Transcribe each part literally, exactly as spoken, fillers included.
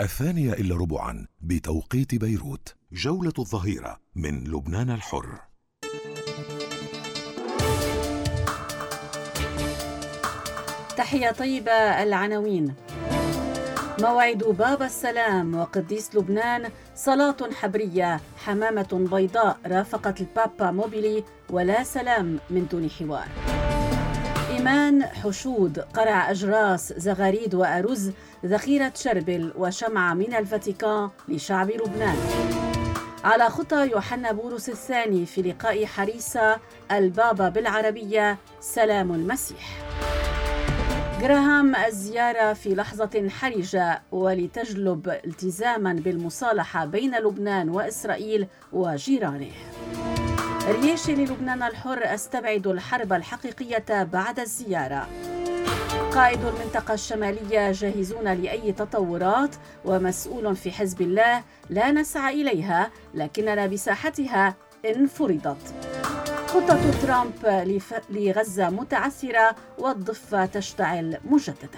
الثانية إلا ربعا بتوقيت بيروت. جولة الظهيرة من لبنان الحر. تحية طيبة. العناوين: موعد بابا السلام وقديس لبنان، صلاة حبرية، حمامة بيضاء رافقت البابا موبيلي، ولا سلام من دون حوار. إيمان حشود، قرع أجراس، زغاريد وأرز، ذخيرة شربل وشمعة من الفاتيكان لشعب لبنان. على خطى يوحنا بولس الثاني في لقاء حريصة البابا بالعربية سلام المسيح. جراهام، الزيارة في لحظة حرجة ولتجلب التزاما بالمصالحة بين لبنان وإسرائيل وجيرانه. رياشي للبنان الحر، أستبعد الحرب الحقيقية بعد الزيارة. قائد المنطقة الشمالية جاهزون لأي تطورات، ومسؤول في حزب الله لا نسعى إليها لكننا بساحتها إن فرضت. خطة ترامب لغزة متعثرة والضفة تشتعل مجددا.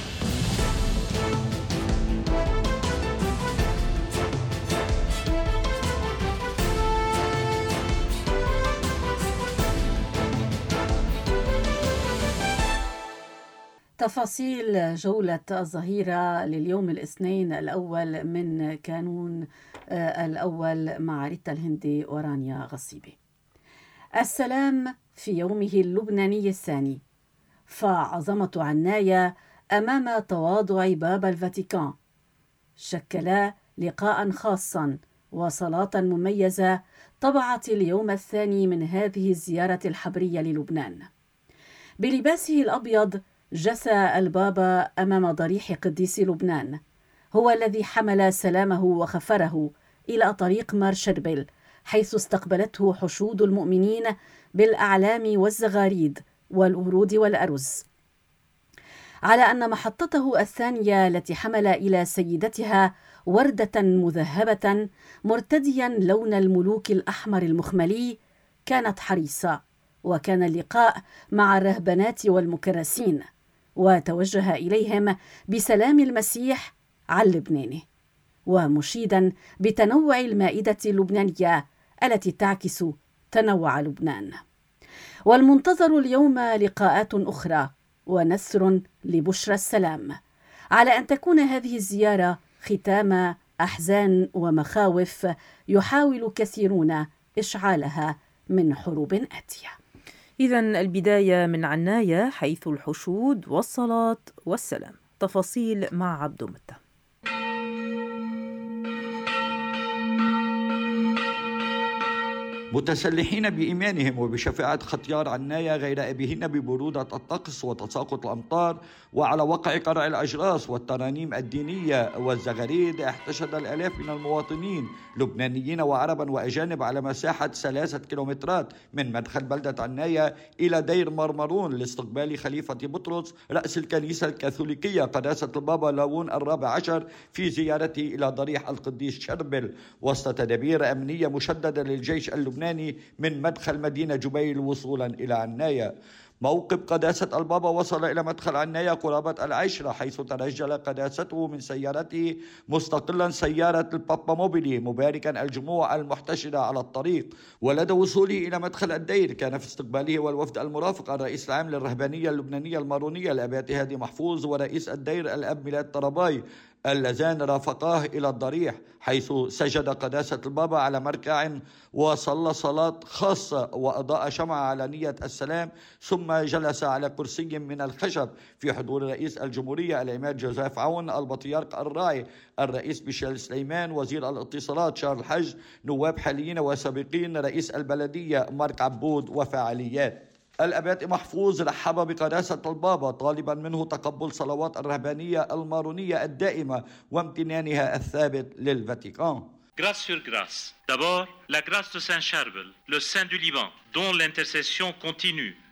تفاصيل جولة الظهيرة لليوم الاثنين الأول من كانون الأول مع ريتا الهندي ورانيا غصيبي. السلام في يومه اللبناني الثاني، فعظمة عناية أمام تواضع بابا الفاتيكان شكلا لقاء خاصا وصلاة مميزة طبعت اليوم الثاني من هذه الزيارة الحبرية للبنان. بلباسه الأبيض جثى البابا أمام ضريح قديس لبنان، هو الذي حمل سلامه وخفره إلى طريق مار شربل، حيث استقبلته حشود المؤمنين بالأعلام والزغاريد والورود والأرز، على أن محطته الثانية التي حمل إلى سيدتها وردة مذهبة مرتديا لون الملوك الأحمر المخملي كانت حريصة. وكان اللقاء مع الرهبانات والمكرسين، وتوجه إليهم بسلام المسيح عن لبنانه، ومشيدا بتنوع المائدة اللبنانية التي تعكس تنوع لبنان. والمنتظر اليوم لقاءات أخرى ونثر لبشرى السلام، على أن تكون هذه الزيارة ختام أحزان ومخاوف يحاول كثيرون إشعالها من حروب آتية. إذن البداية من عناية، حيث الحشود والصلاة والسلام. تفاصيل مع عبد متة. متسلحين بإيمانهم وبشفاعة ختيار عناية غير أبيهن ببرودة الطقس وتساقط الأمطار وعلى وقع قرع الأجراس والترانيم الدينية والزغاريد، احتشد الآلاف من المواطنين لبنانيين وعربا وأجانب على مساحة ثلاثة كيلومترات من مدخل بلدة عناية إلى دير مرمرون لاستقبال خليفة بطرس رأس الكنيسة الكاثوليكية قداسة البابا لاون الرابع عشر في زيارته إلى ضريح القديس شربل، وسط تدابير أمنية مشددة للجيش اللبناني من مدخل مدينة جبيل وصولا إلى عناية. موقف قداسة البابا وصل إلى مدخل عناية قرابة العشرة، حيث ترجل قداسته من سيارته مستقلا سيارة البابا موبيلي مباركا الجموع المحتشدة على الطريق. ولدى وصوله إلى مدخل الدير كان في استقباله والوفد المرافق الرئيس العام للرهبانية اللبنانية المارونية الأبات هادي محفوظ ورئيس الدير الأب ميلاد طرباي، اللذان رافقاه إلى الضريح، حيث سجد قداسة البابا على مركع وصلى صلاة خاصة وأضاء شمعة على نية السلام، ثم جلس على كرسي من الخشب في حضور رئيس الجمهورية العماد جوزيف عون، البطريرك الراعي الرئيس ميشيل سليمان، وزير الاتصالات شارل حج، نواب حاليين وسابقين، رئيس البلدية مارك عبود وفعاليات. الأبات محفوظ رحب بقداسة البابا طالبا منه تقبل صلوات الرهبانية المارونية الدائمة وامتنانها الثابت للفاتيكان. Grâce sur grâce. D'abord, la grâce de Saint Charbel, le saint du Liban, dont l'intercession continue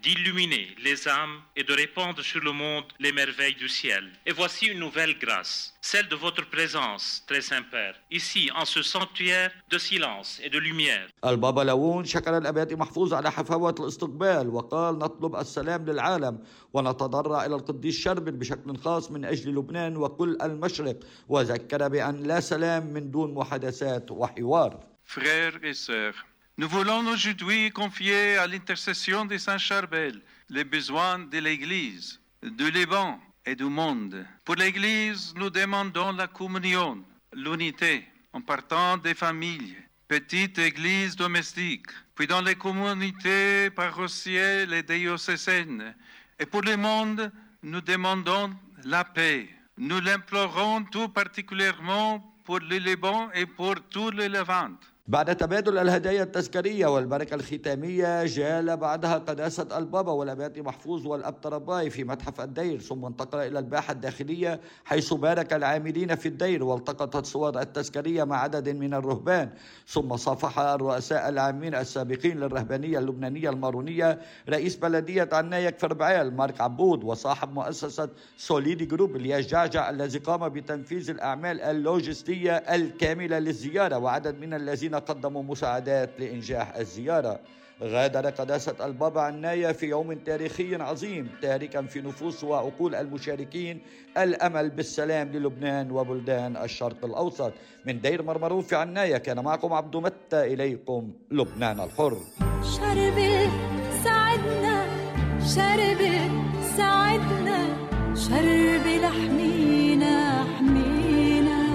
d'illuminer les âmes et de répandre sur le monde les merveilles du ciel. Et voici une nouvelle grâce, celle de votre présence, très Saint-Père, ici en ce sanctuaire de silence et de lumière. البابا لاون شكر الأباطي محفوظ على حفاوة الاستقبال وقال: نطلب السلام للعالم ونتضرع إلى القديس شربل بشكل خاص من أجل لبنان وكل المشرق، وذكر بأن لا سلام من دون محادثات وحوار. Frères et sœurs, nous voulons aujourd'hui confier à l'intercession de Saint Charbel les besoins de l'Église, du Liban et du monde. Pour l'Église, nous demandons la communion, l'unité, en partant des familles, petites églises domestiques, puis dans les communautés paroissiales et diocésaines. Et pour le monde, nous demandons la paix. Nous l'implorons tout particulièrement pour le Liban et pour tout le Levant. بعد تبادل الهدايا التذكارية والبركة الختامية جال بعدها قداسة البابا والأباطي محفوظ والأبطرباي في متحف الدير، ثم انتقل إلى الباحة الداخلية حيث بارك العاملين في الدير والتقط الصور التذكارية مع عدد من الرهبان، ثم صافح الرؤساء العامين السابقين للرهبانية اللبنانية المارونية رئيس بلدية عناية كفر بعيل مارك عبود وصاحب مؤسسة سوليدي جروب الياس جعجع الذي قام بتنفيذ الأعمال اللوجستية الكاملة للزيارة، وعدد من الذين قدموا مساعدات لإنجاح الزيارة. غادر قداسة البابا عناية في يوم تاريخي عظيم تاركا في نفوس وعقول المشاركين الأمل بالسلام للبنان وبلدان الشرق الأوسط. من دير مرمرون في عناية كان معكم عبدو متى، إليكم لبنان الحر. شربل ساعدنا، شربل ساعدنا، شربل حمينا حمينا.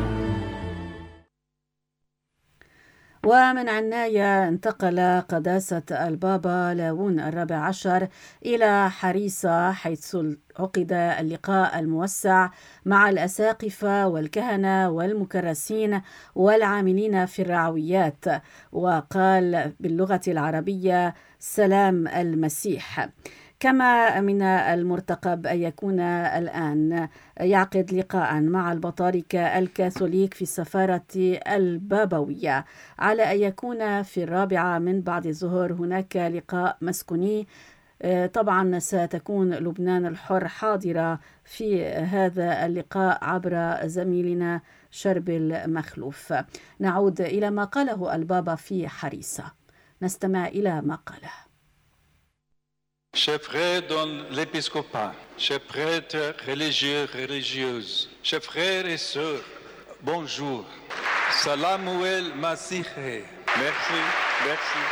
ومن عناية انتقل قداسة البابا لاون الرابع عشر إلى حريصة حيث عقد اللقاء الموسع مع الأساقفة والكهنة والمكرسين والعاملين في الرعويات، وقال باللغة العربية سلام المسيح. كما من المرتقب أن يكون الآن يعقد لقاء مع البطاركة الكاثوليك في السفارة البابوية، على أن يكون في الرابعة من بعد الظهر هناك لقاء مسكوني. طبعا ستكون لبنان الحر حاضرة في هذا اللقاء عبر زميلنا شربل مخلوف. نعود إلى ما قاله البابا في حريصة، نستمع إلى ما قاله. Chers frères dans l'épiscopat, chers prêtres religieux, religieuses, chers frères et sœurs, bonjour. Salamuel Masihe. Merci, merci.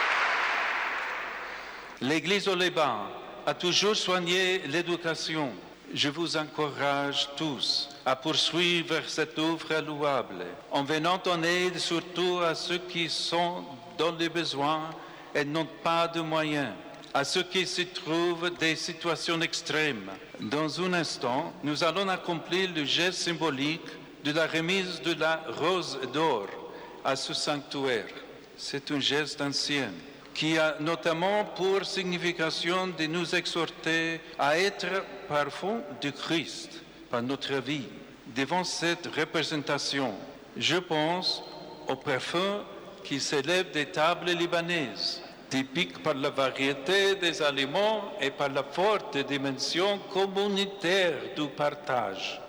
L'Église au Liban a toujours soigné l'éducation. Je vous encourage tous à poursuivre cette œuvre louable en venant en aide surtout à ceux qui sont dans les besoins et n'ont pas de moyens, à ceux qui se trouvent dans des situations extrêmes. Dans un instant, nous allons accomplir le geste symbolique de la remise de la rose d'or à ce sanctuaire. C'est un geste ancien qui a notamment pour signification de nous exhorter à être parfums de Christ par notre vie. Devant cette représentation, je pense au parfum qui s'élève des tables libanaises, typique par la variété des aliments et par la forte dimension communautaire du partage.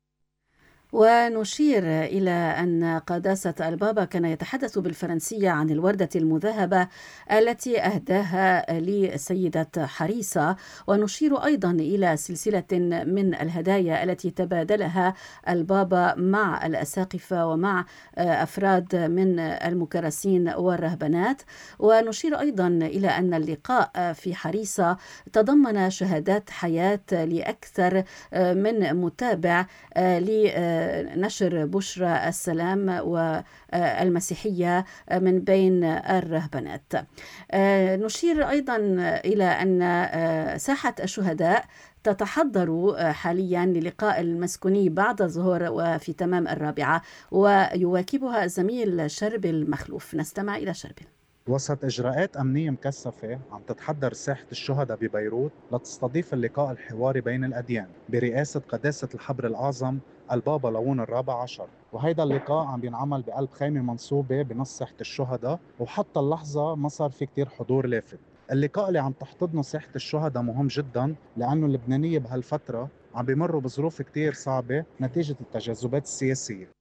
ونشير إلى أن قداسة البابا كان يتحدث بالفرنسية عن الوردة المذهبة التي أهداها لسيدة حريصة، ونشير أيضا إلى سلسلة من الهدايا التي تبادلها البابا مع الأساقفة ومع أفراد من المكرسين والرهبنات. ونشير أيضا إلى أن اللقاء في حريصة تضمن شهادات حياة لأكثر من متابع ل نشر بشرى السلام والمسيحية من بين الرهبنات. نشير أيضا إلى أن ساحة الشهداء تتحضر حاليا للقاء المسكوني بعد الظهر وفي تمام الرابعة، ويواكبها الزميل شربل مخلوف. نستمع إلى شربل. وسط إجراءات أمنية مكثفة عم تتحضر ساحة الشهداء ببيروت لتستضيف اللقاء الحواري بين الأديان برئاسة قداسة الحبر الأعظم البابا لاون الرابع عشر، وهيدا اللقاء عم بينعمل بقلب خيمة منصوبة بنص ساحة الشهداء، وحتى اللحظة ما صار في كتير حضور لافت. اللقاء اللي عم تحتضنه ساحة الشهداء مهم جدا، لأنه اللبنانية بهالفترة عم بيمروا بظروف كتير صعبة نتيجة التجاذبات السياسية.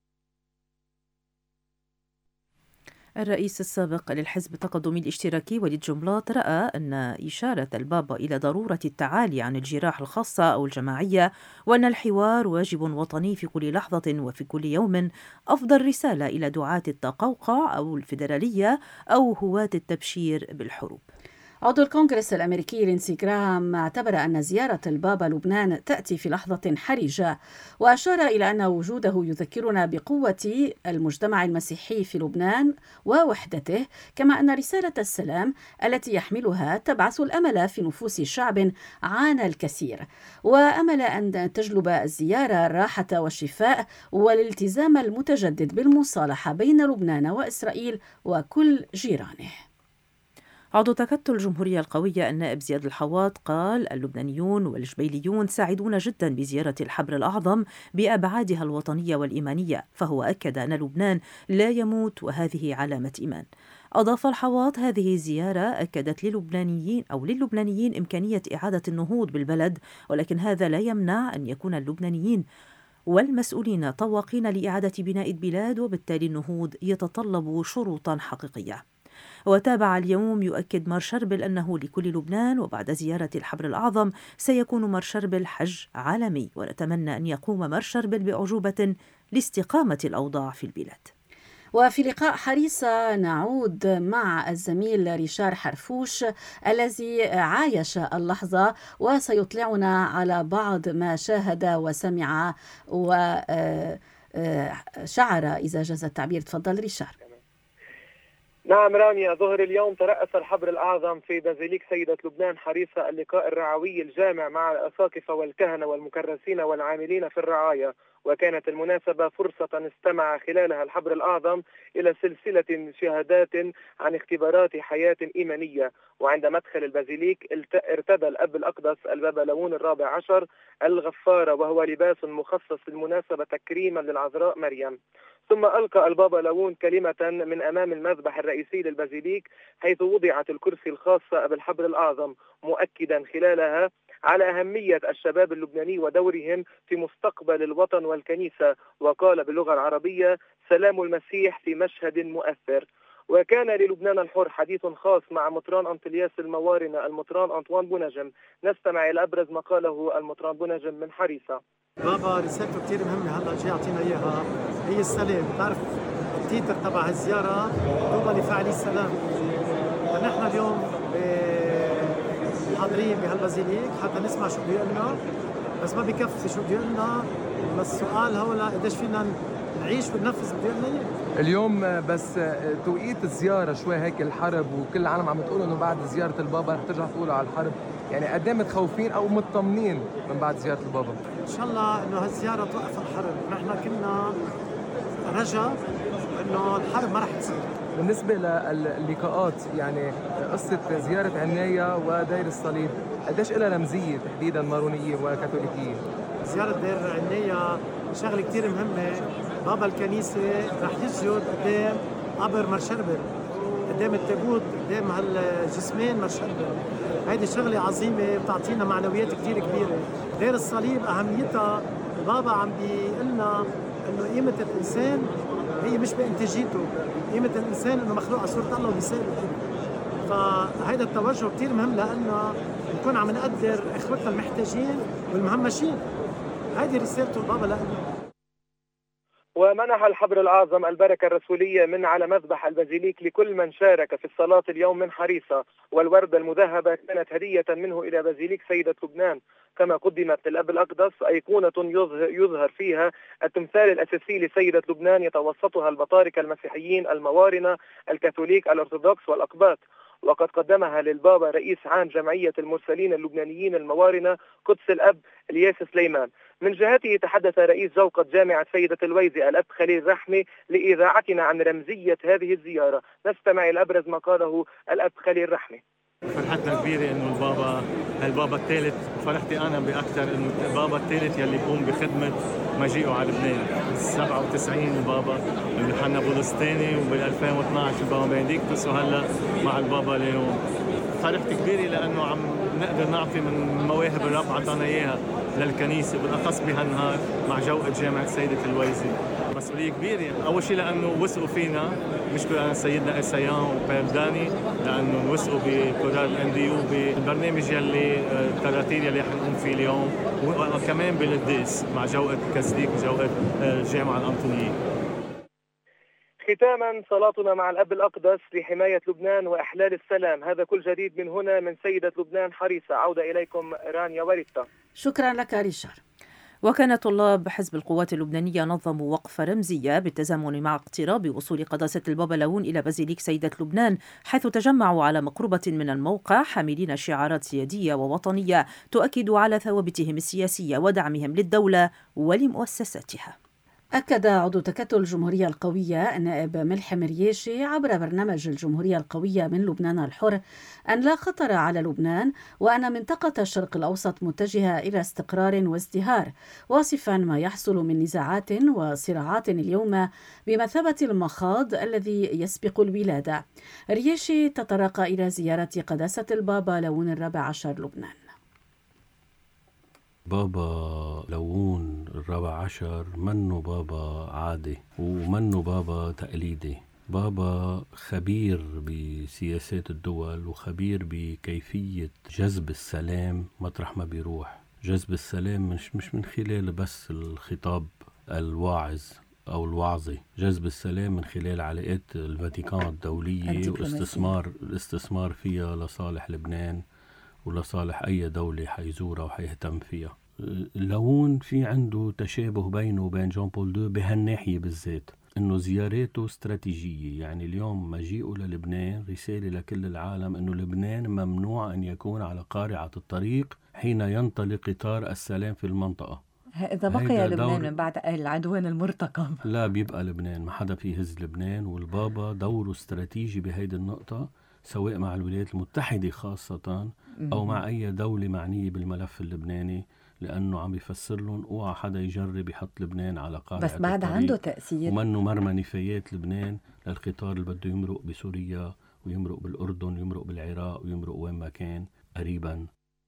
الرئيس السابق للحزب التقدمي الاشتراكي وليد جنبلاط رأى أن إشارة البابا إلى ضرورة التعالي عن الجراح الخاصة أو الجماعية، وأن الحوار واجب وطني في كل لحظة وفي كل يوم، أفضل رسالة إلى دعاة التقوقع أو الفيدرالية أو هواة التبشير بالحروب. عضو الكونغرس الأمريكي لينسي جراهام اعتبر أن زيارة البابا لبنان تأتي في لحظة حرجة، وأشار إلى أن وجوده يذكرنا بقوة المجتمع المسيحي في لبنان ووحدته، كما أن رسالة السلام التي يحملها تبعث الأمل في نفوس شعب عانى الكثير، وأمل أن تجلب الزيارة الراحة والشفاء والالتزام المتجدد بالمصالحة بين لبنان وإسرائيل وكل جيرانه. عضو تكتل الجمهورية القوية النائب زياد الحواط قال: اللبنانيون والجبيليون ساعدون جدا بزيارة الحبر الأعظم بأبعادها الوطنية والإيمانية، فهو أكد أن لبنان لا يموت وهذه علامة إيمان. أضاف الحواط: هذه الزيارة أكدت للبنانيين أو للبنانيين إمكانية إعادة النهوض بالبلد، ولكن هذا لا يمنع أن يكون اللبنانيين والمسؤولين طواقين لإعادة بناء البلاد، وبالتالي النهوض يتطلب شروطا حقيقية. وتابع اليوم يؤكد مار شربل أنه لكل لبنان وبعد زيارة الحبر الأعظم سيكون مار شربل حج عالمي، ونتمنى أن يقوم مار شربل بأعجوبة لاستقامة الأوضاع في البلاد. وفي لقاء حريصة نعود مع الزميل ريشار حرفوش الذي عايش اللحظة وسيطلعنا على بعض ما شاهد وسمع وشعر، إذا جاز التعبير. تفضل ريشار. نعم رامية، ظهر اليوم ترأس الحبر الأعظم في بازيليك سيدة لبنان حريصة اللقاء الرعوي الجامع مع الأساقفة والكهنة والمكرسين والعاملين في الرعاية، وكانت المناسبة فرصة استمع خلالها الحبر الأعظم إلى سلسلة شهادات عن اختبارات حياة إيمانية. وعند مدخل البازيليك ارتدى الأب الأقدس البابا ليون الرابع عشر الغفارة، وهو لباس مخصص بالمناسبة تكريما للعذراء مريم. ثم ألقى البابا ليون كلمة من أمام المذبح الرئيسي للبازيليك، حيث وضعت الكرسي الخاصة بالحبر الأعظم، مؤكدا خلالها على أهمية الشباب اللبناني ودورهم في مستقبل الوطن والكنيسة، وقال باللغة العربية: سلام المسيح في مشهد مؤثر. وكان للبنان الحر حديث خاص مع مطران أنطلياس الموارنة المطران أنطوان بونجم. نستمع إلى أبرز ما قاله المطران بونجم من حريصة. بابا رسالته كتير مهمة هلا جاي يعطينا إياها، هي السلام. بتعرف التيتر تبع هالزيارة طوبى لفاعلي السلام، ونحن اليوم حاضرين بهالبازيليك حتى نسمع شو بده يقولنا، بس ما بكفي شو بده يقولنا، بس السؤال هو قديش فينا نعيش وننفذ بده يقولنا اليوم. بس توقيت الزيارة شوي هيك الحرب، وكل العالم عم تقول انه بعد زيارة البابا رح ترجع تقولوا على الحرب، يعني قد ايه متخوفين او مطمنين من بعد زيارة البابا؟ ان شاء الله انه هالزيارة توقف الحرب، نحن كنا رجاء انه الحرب ما رح تصير. بالنسبة للقاءات، يعني قصة زيارة عناية ودير الصليب قديش لها رمزية تحديدا مارونية وكاثوليكية؟ زيارة دير عناية شغلة كتير مهمة. بابا الكنيسة رح يسجد قدام قبر مار شربل، قدام التابوت، قدام هالجسمين مار شربل. هيدي شغلة عظيمة بتعطينا معنويات كتير كبيرة. دير الصليب أهميتها، البابا عم بيقلنا إنه قيمة الإنسان هي مش بإنتاجيته، قيمة الإنسان إنه مخلوق على صورة الله ومثاله. فهيدا التوجه كتير مهم لأنه نكون عم نقدر إخوتنا المحتاجين والمهمشين. هيدي رسالته البابا لنا. ومنح الحبر الأعظم البركة الرسولية من على مذبح البازيليك لكل من شارك في الصلاة اليوم من حريصة، والوردة المذهبة كانت هدية منه إلى بازيليك سيدة لبنان، كما قدمت للأب الأقدس أيقونة يظهر فيها التمثال الأساسي لسيدة لبنان، يتوسطها البطاركة المسيحيين الموارنة الكاثوليك الأرثوذكس والأقباط. وقد قدمها للبابا رئيس عام جمعية المرسلين اللبنانيين الموارنة قدس الأب الياس سليمان. من جهته تحدث رئيس زوقة جامعة سيدة الويزي الأب خليل رحمة لإذاعتنا عن رمزية هذه الزيارة. نستمع إلى أبرز ما قاله الأب خليل رحمة. فرحتنا كبيرة إنه البابا البابا الثالث، فرحتي أنا بأكثر إنه البابا الثالث يلي يقوم بخدمة مجيئه على لبنان. سبعة وتسعين البابا يوحنا بولس الثاني، وبال ألفين واثنعش البابا بنديكتوس، وهلا مع البابا ليون. فرحت كبيرة لأنه عم نقدر نعطي من مواهب الرب عطانا إياها للكنيسة، بالأخص بهالنهار مع جوقة جامعة سيدة الويزي. مسؤولية كبيرة، أول شيء لأنه وثقوا فينا، بشكر أنا سيدنا إسيان وبير داني لأنه وثقوا بكورال انديو بالبرنامج يلي التراتير يلي حنقوم فيه اليوم، وكمان بالقداس مع جوقة كاثوليك وجوقة الجامعة الأنطونية. ختاما صلاتنا مع الأب الأقدس لحماية لبنان وإحلال السلام. هذا كل جديد من هنا من سيدة لبنان حريصة. عودة إليكم رانيا وريتا. شكرا لك ريشار. وكان طلاب حزب القوات اللبنانية نظموا وقفة رمزية بالتزامن مع اقتراب وصول قداسة البابا لاون إلى بازيليك سيدة لبنان، حيث تجمعوا على مقربة من الموقع حاملين شعارات سيادية ووطنية تؤكد على ثوابتهم السياسية ودعمهم للدولة ولمؤسساتها. أكد عضو تكتل الجمهورية القوية النائب ملحم رياشي عبر برنامج الجمهورية القوية من لبنان الحر أن لا خطر على لبنان وأن منطقة الشرق الأوسط متجهة إلى استقرار وازدهار، واصفا ما يحصل من نزاعات وصراعات اليوم بمثابة المخاض الذي يسبق الولادة. رياشي تطرق إلى زيارة قداسة البابا لاون الرابع عشر لبنان. بابا لاون الرابع عشر منه بابا عادي ومنه بابا تقليدي، بابا خبير بسياسات الدول وخبير بكيفية جذب السلام مطرح ما بيروح. جذب السلام مش, مش من خلال بس الخطاب الواعظ أو الوعظي، جذب السلام من خلال علاقات الفاتيكان الدولية واستثمار الاستثمار فيها لصالح لبنان ولصالح أي دولة حيزورها وحيهتم فيها. لاون في عنده تشابه بينه وبين جون بول دو بهالناحية بالذات، إنه زياراته استراتيجية. يعني اليوم مجيئه للبنان رسالة لكل العالم إنه لبنان ممنوع أن يكون على قارعة الطريق حين ينطلق قطار السلام في المنطقة. إذا بقي لبنان من بعد العدوان المرتقب لا بيبقى لبنان، ما حدا فيه هز لبنان، والبابا دوره استراتيجي بهيدي النقطة سواء مع الولايات المتحدة خاصة أو مع أي دولة معنية بالملف اللبناني، لأنه عم يفسر لهم اوعى حدا يجرب يحط لبنان على قارعة بس بعد عنده تأثير، ومنه مرمى نفايات لبنان للقطار اللي بده يمرق بسوريا ويمرق بالأردن ويمرق بالعراق ويمرق وين ما كان قريبا.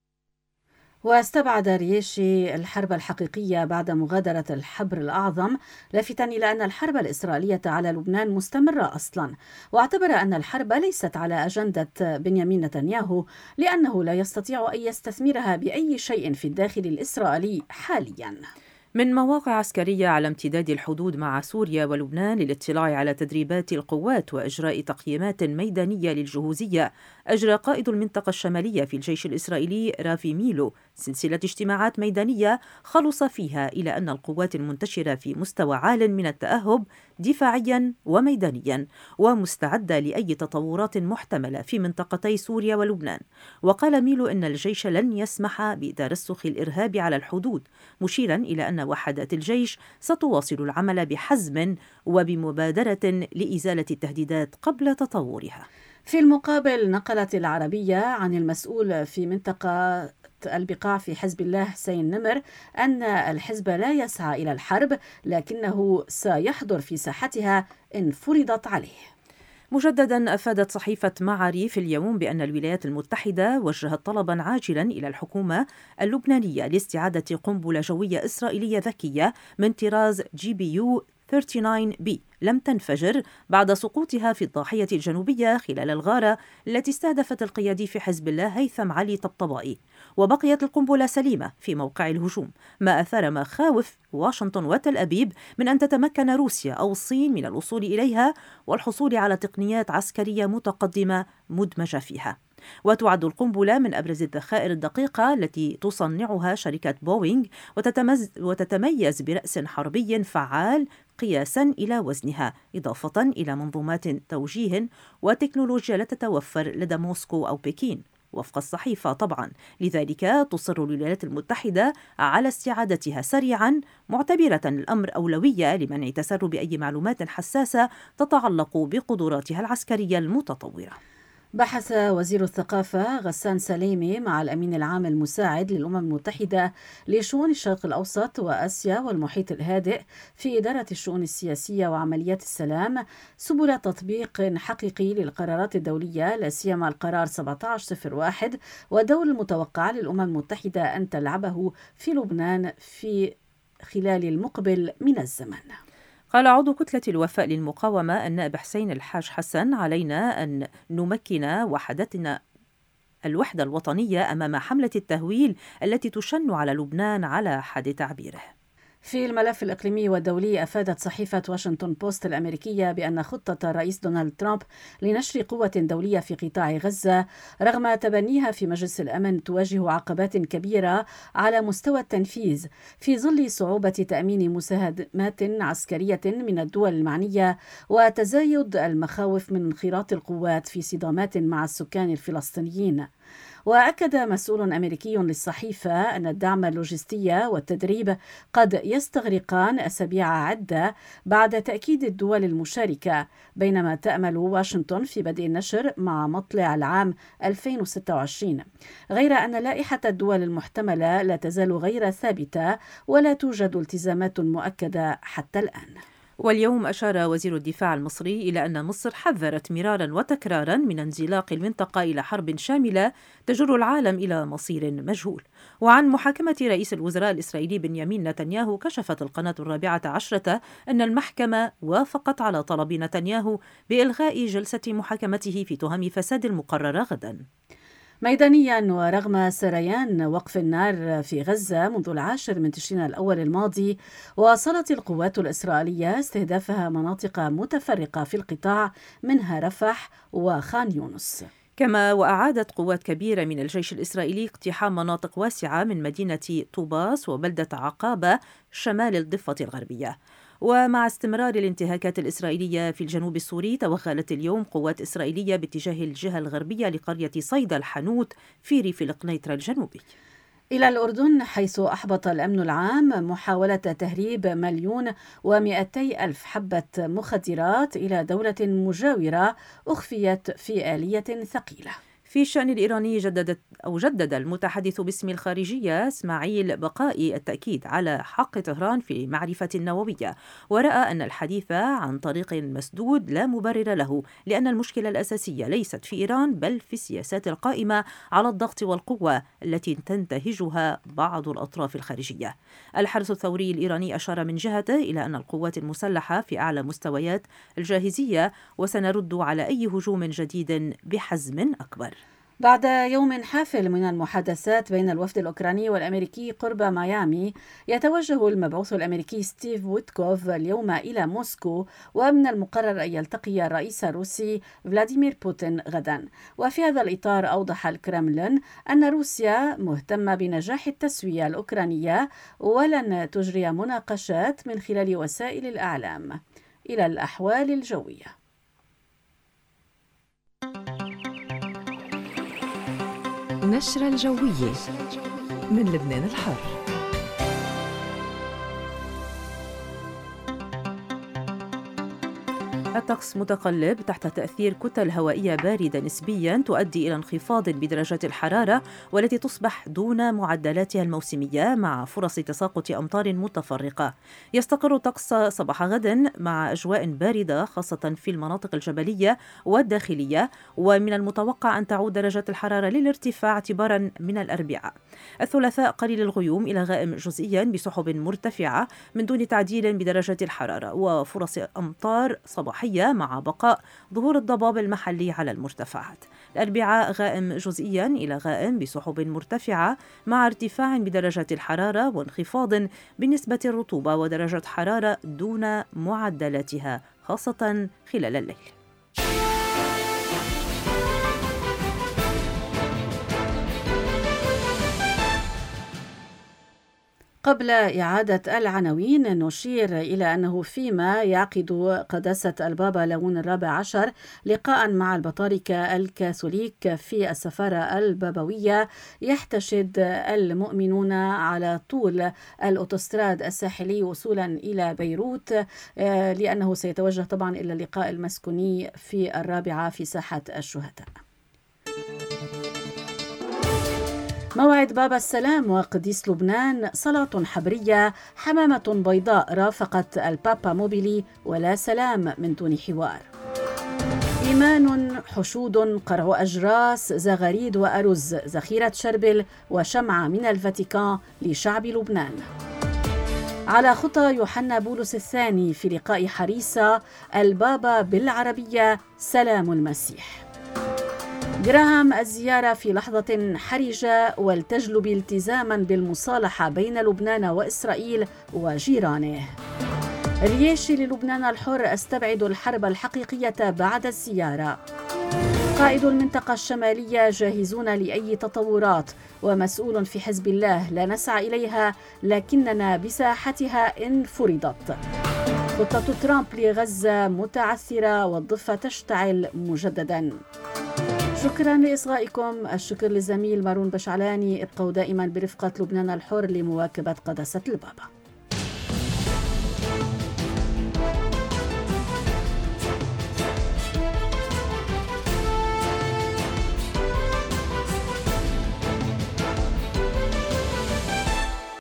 واستبعد رياشي الحرب الحقيقية بعد مغادرة الحبر الأعظم، لافتاً إلى أن الحرب الإسرائيلية على لبنان مستمرة أصلاً، واعتبر أن الحرب ليست على أجندة بنيامين نتنياهو لأنه لا يستطيع أن يستثمرها بأي شيء في الداخل الإسرائيلي حالياً. من مواقع عسكرية على امتداد الحدود مع سوريا ولبنان للاطلاع على تدريبات القوات وإجراء تقييمات ميدانية للجهوزية، أجرى قائد المنطقة الشمالية في الجيش الإسرائيلي رافي ميلو سلسلة اجتماعات ميدانية خلص فيها إلى أن القوات المنتشرة في مستوى عال من التأهب دفاعيا وميدانيا ومستعدة لأي تطورات محتملة في منطقتي سوريا ولبنان. وقال ميلو إن الجيش لن يسمح بترسخ الإرهاب على الحدود، مشيرا إلى أن وحدات الجيش ستواصل العمل بحزم وبمبادرة لإزالة التهديدات قبل تطورها. في المقابل نقلت العربية عن المسؤول في منطقة البقاع في حزب الله حسين نمر أن الحزب لا يسعى إلى الحرب لكنه سيحضر في ساحتها إن فرضت عليه. مجددا أفادت صحيفة معاريف اليوم بأن الولايات المتحدة وجهت طلبا عاجلا إلى الحكومة اللبنانية لاستعادة قنبلة جوية إسرائيلية ذكية من طراز جي بي يو تسعة وثلاثين بي لم تنفجر بعد سقوطها في الضاحية الجنوبية خلال الغارة التي استهدفت القيادي في حزب الله هيثم علي طبطبائي، وبقيت القنبلة سليمة في موقع الهجوم، ما أثار مخاوف واشنطن وتل أبيب من أن تتمكن روسيا أو الصين من الوصول إليها والحصول على تقنيات عسكرية متقدمة مدمجة فيها. وتعد القنبلة من أبرز الذخائر الدقيقة التي تصنعها شركة بوينغ وتتميز برأس حربي فعال قياسا إلى وزنها، إضافة إلى منظومات توجيه وتكنولوجيا لا تتوفر لدى موسكو أو بكين وفق الصحيفة طبعا. لذلك تصر الولايات المتحدة على استعادتها سريعا، معتبرة الأمر أولوية لمنع تسرب أي معلومات حساسة تتعلق بقدراتها العسكرية المتطورة. بحث وزير الثقافة غسان سليمي مع الأمين العام المساعد للأمم المتحدة لشؤون الشرق الأوسط وآسيا والمحيط الهادئ في إدارة الشؤون السياسية وعمليات السلام سبل تطبيق حقيقي للقرارات الدولية، لا سيما القرار سبعة عشر صفر واحد والدور المتوقع للأمم المتحدة أن تلعبه في لبنان في خلال المقبل من الزمن. قال عضو كتلة الوفاء للمقاومة النائب حسين الحاج حسن: علينا أن نمكن وحدتنا الوحدة الوطنية أمام حملة التهويل التي تشن على لبنان على حد تعبيره. في الملف الإقليمي والدولي، أفادت صحيفة واشنطن بوست الأمريكية بأن خطة الرئيس دونالد ترامب لنشر قوة دولية في قطاع غزة رغم تبنيها في مجلس الأمن تواجه عقبات كبيرة على مستوى التنفيذ في ظل صعوبة تأمين مساهمات عسكرية من الدول المعنية وتزايد المخاوف من انخراط القوات في صدامات مع السكان الفلسطينيين. وأكد مسؤول أمريكي للصحيفة أن الدعم اللوجستي والتدريب قد يستغرقان أسابيع عدة بعد تأكيد الدول المشاركة، بينما تأمل واشنطن في بدء النشر مع مطلع العام ألفين وستة وعشرين، غير أن لائحة الدول المحتملة لا تزال غير ثابتة ولا توجد التزامات مؤكدة حتى الآن. واليوم أشار وزير الدفاع المصري إلى أن مصر حذرت مرارا وتكرارا من انزلاق المنطقة إلى حرب شاملة تجر العالم إلى مصير مجهول. وعن محاكمة رئيس الوزراء الإسرائيلي بنيامين نتنياهو، كشفت القناة الرابعة عشرة أن المحكمة وافقت على طلب نتنياهو بإلغاء جلسة محاكمته في تهم فساد المقررة غدا. ميدانيا، ورغم سريان وقف النار في غزة منذ العاشر من تشرين الأول الماضي، واصلت القوات الإسرائيلية استهدافها مناطق متفرقة في القطاع منها رفح وخان يونس. كما وأعادت قوات كبيرة من الجيش الإسرائيلي اقتحام مناطق واسعة من مدينة طوباس وبلدة عقابة شمال الضفة الغربية. ومع استمرار الانتهاكات الإسرائيلية في الجنوب السوري، توغلت اليوم قوات إسرائيلية باتجاه الجهة الغربية لقرية صيدا الحانوت في ريف القنيطرة الجنوبي. إلى الأردن، حيث أحبط الأمن العام محاولة تهريب مليون ومئتي ألف حبة مخدرات إلى دولة مجاورة أخفيت في آلية ثقيلة. في الشأن الإيراني، جددت أو جدد المتحدث باسم الخارجية إسماعيل بقائي التأكيد على حق طهران في معرفة النووية، ورأى أن الحديث عن طريق مسدود لا مبرر له، لأن المشكلة الأساسية ليست في إيران بل في السياسات القائمة على الضغط والقوة التي تنتهجها بعض الأطراف الخارجية. الحرس الثوري الإيراني أشار من جهته إلى أن القوات المسلحة في أعلى مستويات الجاهزية، وسنرد على أي هجوم جديد بحزم أكبر. بعد يوم حافل من المحادثات بين الوفد الأوكراني والأمريكي قرب ميامي، يتوجه المبعوث الأمريكي ستيف ويتكوف اليوم إلى موسكو، ومن المقرر أن يلتقي الرئيس الروسي فلاديمير بوتين غدا. وفي هذا الإطار، أوضح الكرملين أن روسيا مهتمة بنجاح التسوية الأوكرانية ولن تجري مناقشات من خلال وسائل الإعلام. إلى الأحوال الجوية. نشرة الجوية من لبنان الحر. الطقس متقلب تحت تأثير كتل هوائية باردة نسبيا تؤدي إلى انخفاض بدرجات الحرارة، والتي تصبح دون معدلاتها الموسمية مع فرص تساقط أمطار متفرقة. يستقر الطقس صباح غد مع أجواء باردة خاصة في المناطق الجبلية والداخلية، ومن المتوقع أن تعود درجات الحرارة للارتفاع اعتبارا من الأربعاء. الثلاثاء قليل الغيوم إلى غائم جزئيا بسحب مرتفعة من دون تعديل بدرجات الحرارة، وفرص أمطار صباحية مع بقاء ظهور الضباب المحلي على المرتفعات. الأربعاء غائم جزئيا إلى غائم بسحب مرتفعة مع ارتفاع بدرجات الحرارة وانخفاض بنسبة الرطوبة ودرجة حرارة دون معدلاتها خاصة خلال الليل. قبل إعادة العناوين، نشير إلى أنه فيما يعقد قداسة البابا لاون الرابع عشر لقاء مع البطاركة الكاثوليك في السفارة البابوية، يحتشد المؤمنون على طول الأوتوستراد الساحلي وصولا إلى بيروت، لأنه سيتوجه طبعا إلى اللقاء المسكوني في الرابعة في ساحة الشهداء. موعد باب السلام وقديس لبنان، صلاة حبرية، حمامة بيضاء رافقت البابا موبيلي، ولا سلام من دون حوار. إيمان، حشود، قرع أجراس، زغاريد وأرز، ذخيرة شربل وشمعة من الفاتيكان لشعب لبنان. على خطى يوحنا بولس الثاني في لقاء حريصة، البابا بالعربية سلام المسيح. جراهام، الزيارة في لحظة حرجة ولتجلب التزاما بالمصالحة بين لبنان وإسرائيل وجيرانه. رياشي للبنان الحر، أستبعد الحرب الحقيقية بعد الزيارة. قائد المنطقة الشمالية جاهزون لأي تطورات، ومسؤول في حزب الله لا نسعى إليها لكننا بساحتها إن فرضت. خطة ترامب لغزة متعثرة والضفة تشتعل مجددا. شكرا لإصغائكم، الشكر للزميل مارون بشعلاني. ابقوا دائما برفقة لبنان الحر لمواكبة قداسة البابا.